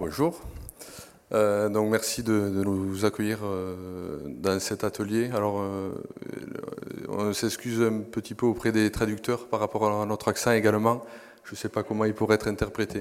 Bonjour. Donc merci de nous accueillir dans cet atelier. Alors on s'excuse un petit peu auprès des traducteurs par rapport à notre accent également. Je ne sais pas comment il pourrait être interprété.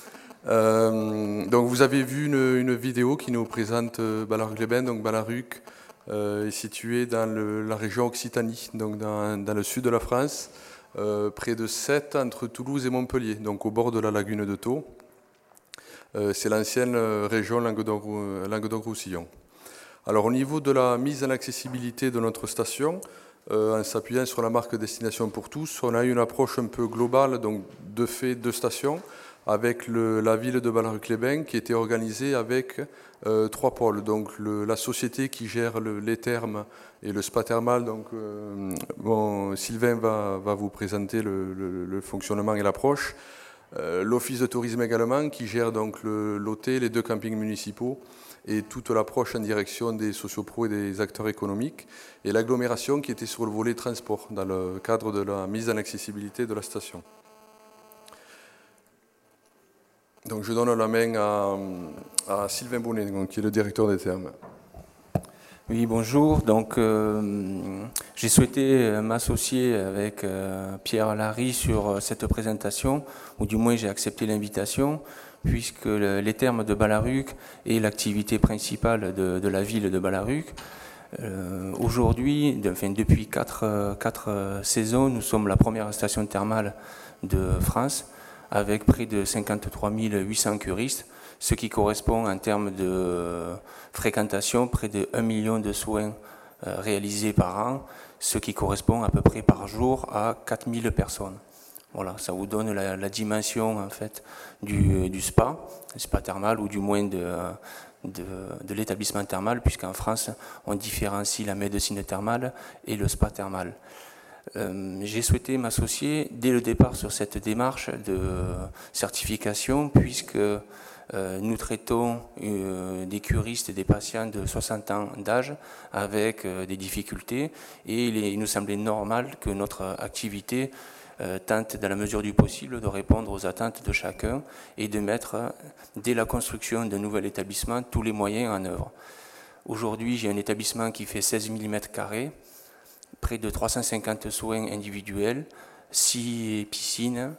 Donc vous avez vu une vidéo qui nous présente Ballaruc-les-Bains. Donc Ballaruc est situé dans la région Occitanie, donc dans le sud de la France, près de Sète, entre Toulouse et Montpellier, donc au bord de la lagune de Thau. C'est l'ancienne région Languedoc-Roussillon. Alors au niveau de la mise en accessibilité de notre station, en s'appuyant sur la marque Destination pour tous, on a eu une approche un peu globale, donc de fait de stations, avec la ville de Ballaruc-les-Bains qui était organisée avec 3 pôles. Donc la société qui gère les thermes et le spa thermal, donc Sylvain va vous présenter le fonctionnement et l'approche. L'office de tourisme également qui gère donc l'hôtel, les 2 campings municipaux et toute l'approche en direction des sociopros et des acteurs économiques, et l'agglomération qui était sur le volet transport dans le cadre de la mise en accessibilité de la station. Donc je donne la main à Sylvain Bonnet, donc, qui est le directeur des thermes. Oui, bonjour. Donc, j'ai souhaité m'associer avec Pierre Larry sur cette présentation, ou du moins j'ai accepté l'invitation, puisque les thermes de Ballaruc est l'activité principale de la ville de Ballaruc. Aujourd'hui, depuis 4 saisons, nous sommes la première station thermale de France, avec près de 53 800 curistes, ce qui correspond en termes de fréquentation près de 1 million de soins réalisés par an, ce qui correspond à peu près par jour à 4000 personnes. Voilà, ça vous donne la dimension en fait du spa thermal, ou du moins de l'établissement thermal, puisqu'en France on différencie la médecine thermale et le spa thermal. J'ai souhaité m'associer dès le départ sur cette démarche de certification, puisque nous traitons des curistes et des patients de 60 ans d'âge avec des difficultés, et il nous semblait normal que notre activité tente, dans la mesure du possible, de répondre aux attentes de chacun et de mettre, dès la construction d'un nouvel établissement, tous les moyens en œuvre. Aujourd'hui, j'ai un établissement qui fait 16 000 m², près de 350 soins individuels, 6 piscines,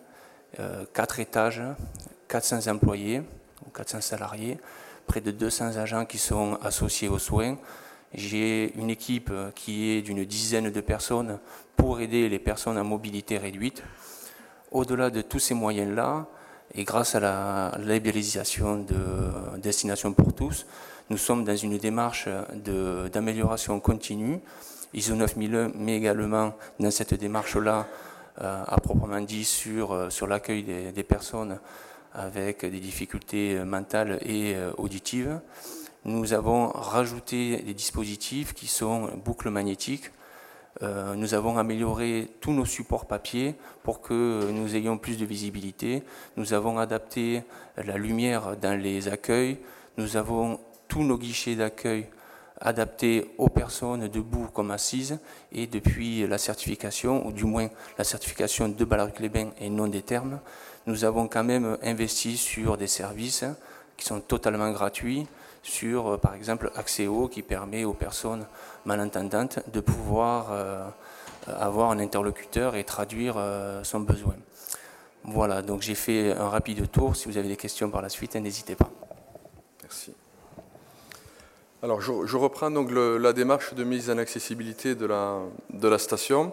4 étages, 400 employés, 400 salariés, près de 200 agents qui sont associés aux soins. J'ai une équipe qui est d'une dizaine de personnes pour aider les personnes à mobilité réduite. Au-delà de tous ces moyens-là, et grâce à la labellisation de Destination pour tous, nous sommes dans une démarche d'amélioration continue, ISO 9001, mais également dans cette démarche-là, à proprement dit, sur l'accueil des personnes avec des difficultés mentales et auditives. Nous avons rajouté des dispositifs qui sont boucles magnétiques. Nous avons amélioré tous nos supports papier pour que nous ayons plus de visibilité. Nous avons adapté la lumière dans les accueils. Nous avons tous nos guichets d'accueil adaptés aux personnes debout comme assises, et depuis la certification, ou du moins la certification de Ballaruc-les-Bains et non des thermes, nous avons quand même investi sur des services qui sont totalement gratuits, sur par exemple Accéo, qui permet aux personnes malentendantes de pouvoir avoir un interlocuteur et traduire son besoin. Voilà, donc j'ai fait un rapide tour. Si vous avez des questions par la suite, n'hésitez pas. Merci. Alors je reprends donc la démarche de mise en accessibilité de la station.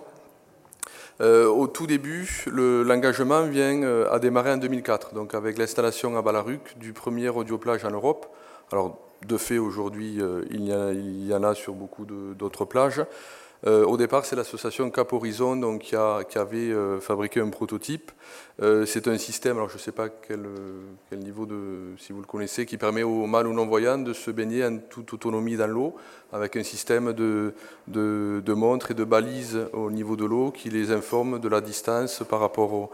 Au tout début, l'engagement a démarré en 2004, donc avec l'installation à Ballaruc du premier audioplage en Europe. Alors de fait, aujourd'hui, il y en a sur beaucoup d'autres plages. Au départ, c'est l'association Cap Horizon donc, qui avait fabriqué un prototype. C'est un système, alors je ne sais pas quel niveau si vous le connaissez, qui permet aux mal ou non-voyants de se baigner en toute autonomie dans l'eau, avec un système de montres et de balises au niveau de l'eau qui les informe de la distance par rapport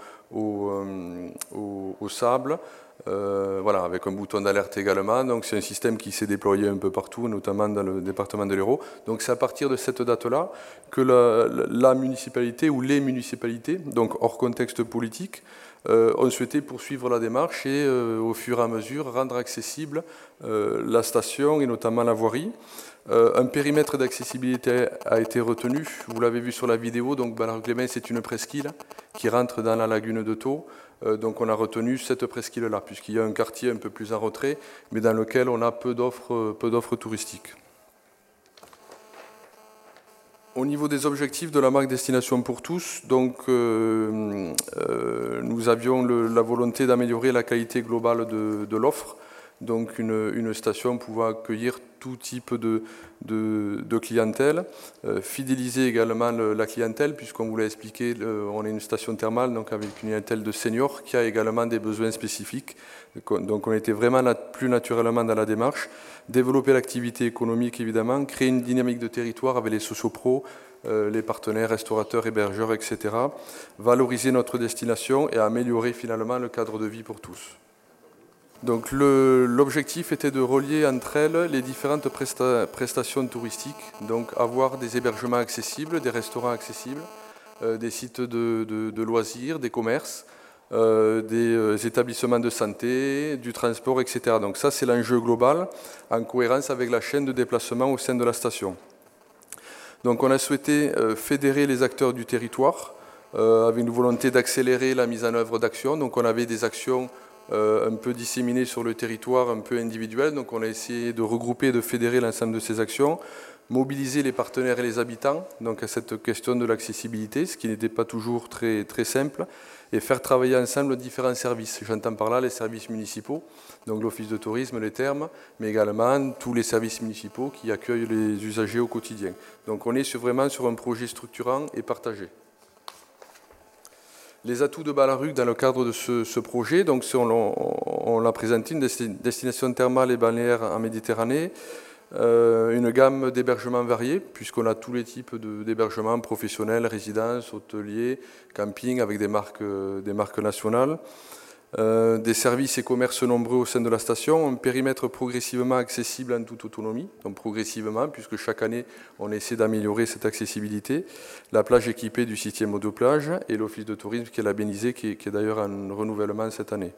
au sable. Voilà, avec un bouton d'alerte également. Donc c'est un système qui s'est déployé un peu partout, notamment dans le département de l'Hérault. Donc c'est à partir de cette date-là que la municipalité ou les municipalités, donc hors contexte politique, On souhaitait poursuivre la démarche et au fur et à mesure rendre accessible la station et notamment la voirie. Un périmètre d'accessibilité a été retenu, vous l'avez vu sur la vidéo, donc Ballaruc-les-Bains c'est une presqu'île qui rentre dans la lagune de Thau, donc on a retenu cette presqu'île-là, puisqu'il y a un quartier un peu plus en retrait, mais dans lequel on a peu d'offres touristiques. Au niveau des objectifs de la marque Destination pour tous, donc, nous avions la volonté d'améliorer la qualité globale de l'offre, donc une station pouvant accueillir tout type de clientèle, fidéliser également la clientèle, puisqu'on vous l'a expliqué, on est une station thermale, donc avec une clientèle de seniors qui a également des besoins spécifiques. Donc on était vraiment plus naturellement dans la démarche. Développer l'activité économique évidemment, créer une dynamique de territoire avec les sociopros, les partenaires, restaurateurs, hébergeurs, etc. Valoriser notre destination et améliorer finalement le cadre de vie pour tous. Donc l'objectif était de relier entre elles les différentes prestations touristiques, donc avoir des hébergements accessibles, des restaurants accessibles, des sites de loisirs, des commerces, des établissements de santé, du transport, etc. Donc ça c'est l'enjeu global en cohérence avec la chaîne de déplacement au sein de la station. Donc on a souhaité fédérer les acteurs du territoire avec une volonté d'accélérer la mise en œuvre d'actions. Donc on avait des actions un peu disséminées sur le territoire, un peu individuelles. Donc on a essayé de regrouper, de fédérer l'ensemble de ces actions, mobiliser les partenaires et les habitants donc à cette question de l'accessibilité, ce qui n'était pas toujours très, très simple, et faire travailler ensemble différents services. J'entends par là les services municipaux, donc l'office de tourisme, les thermes, mais également tous les services municipaux qui accueillent les usagers au quotidien. Donc on est vraiment sur un projet structurant et partagé. Les atouts de Ballaruc dans le cadre de ce projet, donc on l'a présenté, une destination thermale et balnéaire en Méditerranée, une gamme d'hébergements variés, puisqu'on a tous les types d'hébergements professionnels, résidences, hôteliers, camping, avec des marques nationales, des services et commerces nombreux au sein de la station, un périmètre progressivement accessible en toute autonomie, donc progressivement, puisque chaque année on essaie d'améliorer cette accessibilité, la plage équipée du système de plage et l'office de tourisme qui est labellisé, qui est d'ailleurs en renouvellement cette année.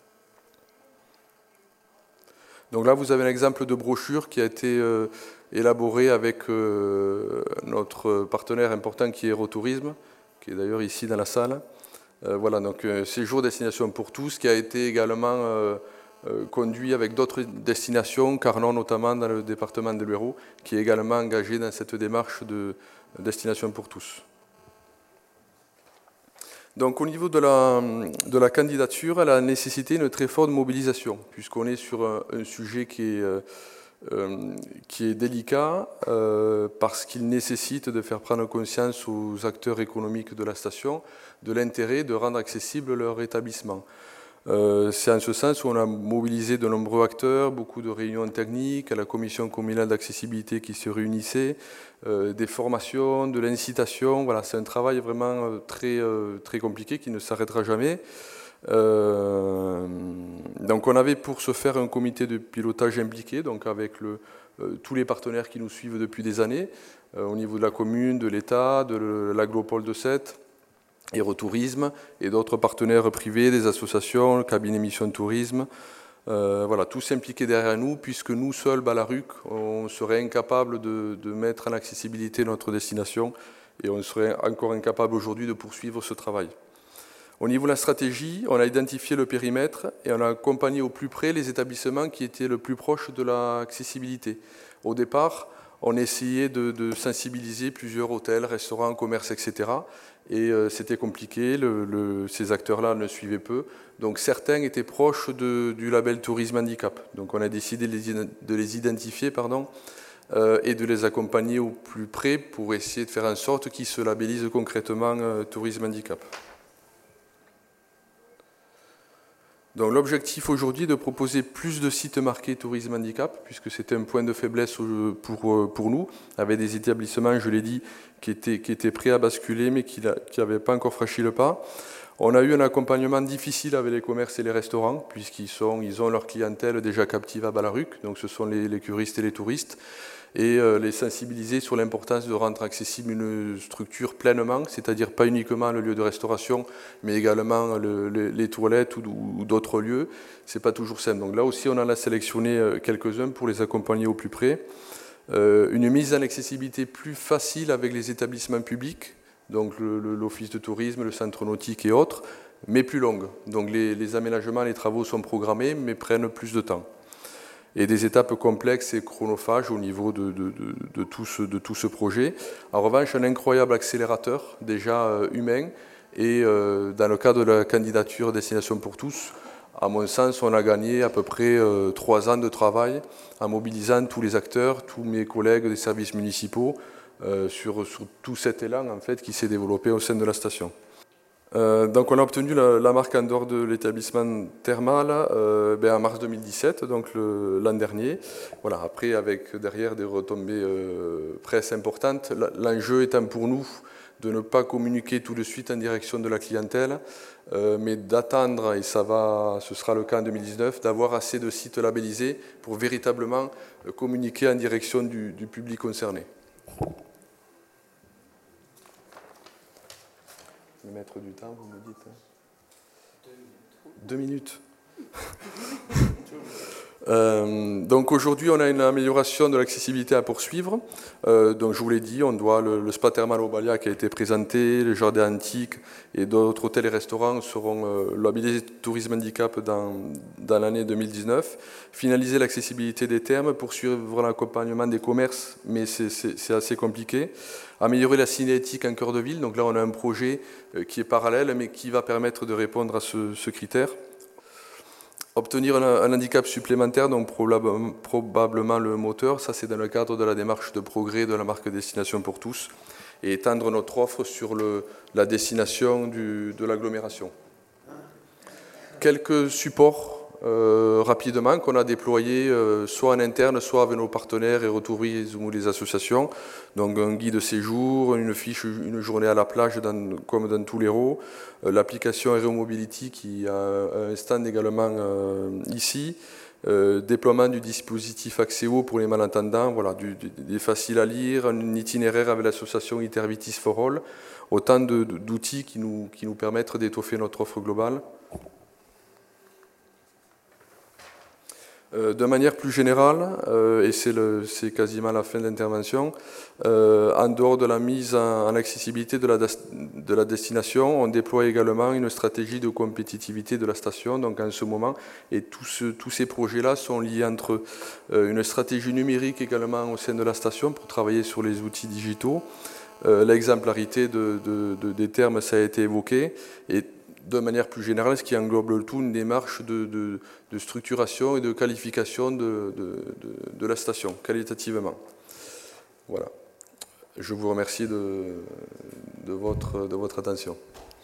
Donc là, vous avez un exemple de brochure qui a été élaboré avec notre partenaire important qui est Aérotourisme, qui est d'ailleurs ici dans la salle. Voilà, donc séjour destination pour tous, qui a été également conduit avec d'autres destinations, Carnon notamment dans le département de l'Hérault, qui est également engagé dans cette démarche de destination pour tous. Donc au niveau de la candidature, elle a nécessité une très forte mobilisation, puisqu'on est sur un sujet qui est délicat, parce qu'il nécessite de faire prendre conscience aux acteurs économiques de la station de l'intérêt de rendre accessible leur établissement. C'est en ce sens où on a mobilisé de nombreux acteurs, beaucoup de réunions techniques, à la commission communale d'accessibilité qui se réunissait, des formations, de l'incitation. Voilà, c'est un travail vraiment très, très compliqué qui ne s'arrêtera jamais. Donc on avait pour ce faire un comité de pilotage impliqué, donc avec tous les partenaires qui nous suivent depuis des années, au niveau de la commune, de l'État, de l'Aglopole de Sète, Aérotourisme et d'autres partenaires privés, des associations, le cabinet Mission Tourisme. Voilà, tous impliqués derrière nous, puisque nous seuls, Ballaruc, on serait incapable de mettre en accessibilité notre destination et on serait encore incapable aujourd'hui de poursuivre ce travail. Au niveau de la stratégie, on a identifié le périmètre et on a accompagné au plus près les établissements qui étaient le plus proches de l'accessibilité. Au départ, on essayait de sensibiliser plusieurs hôtels, restaurants, commerces, etc. Et c'était compliqué, ces acteurs-là ne suivaient peu. Donc certains étaient proches du label Tourisme Handicap. Donc on a décidé de les identifier et de les accompagner au plus près pour essayer de faire en sorte qu'ils se labellisent concrètement Tourisme Handicap. Donc l'objectif aujourd'hui est de proposer plus de sites marqués Tourisme Handicap, puisque c'était un point de faiblesse pour nous, avec des établissements, je l'ai dit, qui étaient prêts à basculer, mais qui n'avaient pas encore franchi le pas. On a eu un accompagnement difficile avec les commerces et les restaurants, puisqu'ils ont leur clientèle déjà captive à Ballaruc, donc ce sont les curistes et les touristes, et les sensibiliser sur l'importance de rendre accessible une structure pleinement, c'est-à-dire pas uniquement le lieu de restauration, mais également les toilettes ou d'autres lieux. C'est pas toujours simple. Donc là aussi, on en a sélectionné quelques-uns pour les accompagner au plus près. Une mise en accessibilité plus facile avec les établissements publics, donc l'office de tourisme, le centre nautique et autres, mais plus longue. Donc les aménagements, les travaux sont programmés, mais prennent plus de temps. Et des étapes complexes et chronophages au niveau de tout ce projet. En revanche, un incroyable accélérateur, déjà humain, et dans le cadre de la candidature Destination pour tous, à mon sens, on a gagné à peu près 3 ans de travail en mobilisant tous les acteurs, tous mes collègues des services municipaux, sur tout cet élan en fait, qui s'est développé au sein de la station. Donc on a obtenu la marque en dehors de l'établissement thermal en mars 2017, donc l'an dernier. Voilà, après, avec derrière des retombées presse importantes, l'enjeu étant pour nous de ne pas communiquer tout de suite en direction de la clientèle, mais d'attendre, et ce sera le cas en 2019, d'avoir assez de sites labellisés pour véritablement communiquer en direction du public concerné. Le maître du temps, vous me dites 2 minutes. 2 minutes. Donc aujourd'hui, on a une amélioration de l'accessibilité à poursuivre. Donc je vous l'ai dit, on doit le spa thermal au Balia qui a été présenté, le jardin antique et d'autres hôtels et restaurants seront labellisés tourisme handicap dans l'année 2019. Finaliser l'accessibilité des thermes, poursuivre l'accompagnement des commerces, mais c'est assez compliqué. Améliorer la cinétique en cœur de ville, donc là on a un projet qui est parallèle mais qui va permettre de répondre à ce critère. Obtenir un handicap supplémentaire, donc probablement le moteur, ça c'est dans le cadre de la démarche de progrès de la marque Destination pour tous, et étendre notre offre sur la destination de l'agglomération. Quelques supports rapidement qu'on a déployés soit en interne, soit avec nos partenaires et Retourisme ou les associations. Donc un guide de séjour, une fiche, une journée à la plage comme dans tous les l'Hérault, l'application Aeromobility qui a un stand également ici, déploiement du dispositif Accéo pour les malentendants, voilà, des faciles à lire, un itinéraire avec l'association Intervitis for All, autant d'outils qui nous permettent d'étoffer notre offre globale. De manière plus générale, et c'est quasiment la fin de l'intervention, en dehors de la mise en accessibilité de la destination, on déploie également une stratégie de compétitivité de la station, donc en ce moment, et tous ces projets-là sont liés entre une stratégie numérique également au sein de la station pour travailler sur les outils digitaux, l'exemplarité des termes, ça a été évoqué, et de manière plus générale, ce qui englobe le tout, une démarche de structuration et de qualification de la station, qualitativement. Voilà. Je vous remercie de votre attention.